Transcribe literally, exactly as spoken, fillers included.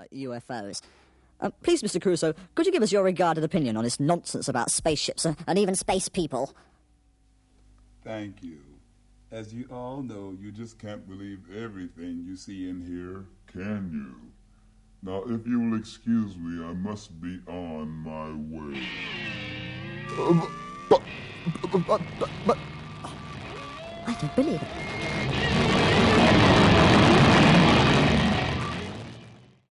U F Os. Uh, please, Mister Crusoe, could you give us your regarded opinion on this nonsense about spaceships uh, and even space people? Thank you. As you all know, you just can't believe everything you see and hear, can you? Now, if you will excuse me, I must be on my way. Uh, but, but, but, but, I don't believe it.